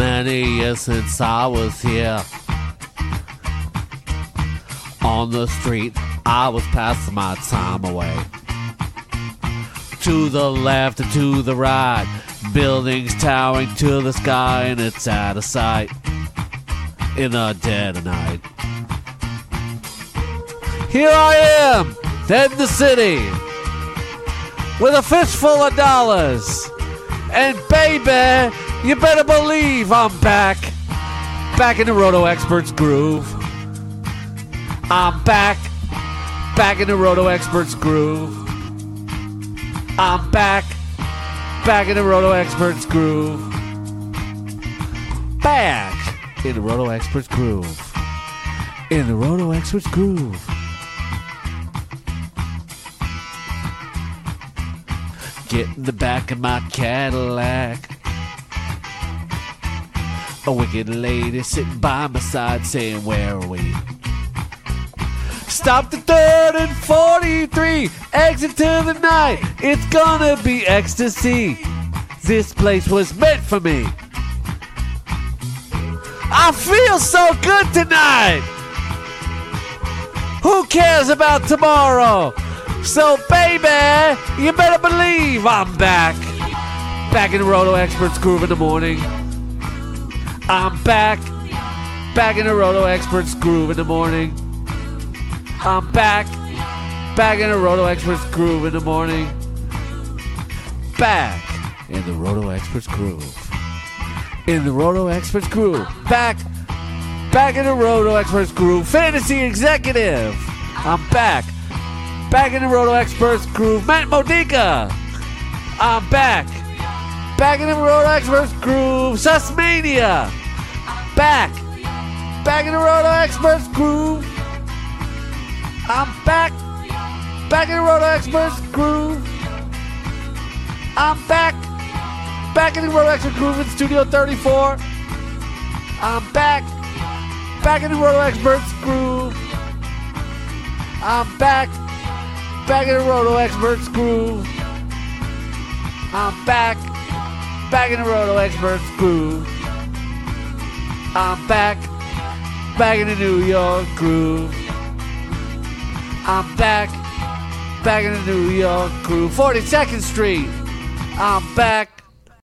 many years since I was here. On the street, I was passing my time away. To the left and to the right, buildings towering to the sky, and it's out of sight in the dead of night. Here I am, in the city, with a fistful of dollars. And baby, you better believe I'm back in the Roto Experts groove. I'm back in the Roto Experts groove. I'm back in the Roto Experts groove. Back in the Roto Experts groove. In the Roto Experts groove. Get in the back of my Cadillac. A wicked lady sitting by my side saying, where are we? Stop the 3rd and 43. Exit to the night. It's gonna be ecstasy. This place was meant for me. I feel so good tonight. Who cares about tomorrow? So baby, you better believe I'm back in the Roto Experts groove in the morning. I'm back in the Roto Experts groove in the morning. I'm back in the Roto Experts groove in the morning. Back in the Roto Experts groove. In the Roto Experts groove. Back in the Roto Experts groove. Fantasy executive. I'm back in the Roto Experts groove. Matt Modica. I'm back in the Roto Experts groove. Susmania. Back in the Roto Experts groove. I'm back in the Roto Experts groove. I'm back in the Roto Experts groove in Studio 34. I'm back in the Roto Experts groove. I'm back in the Roto Experts groove. I'm back in the Roto Experts groove. I'm back in the New York groove. I'm back in the New York groove. 42nd Street. I'm back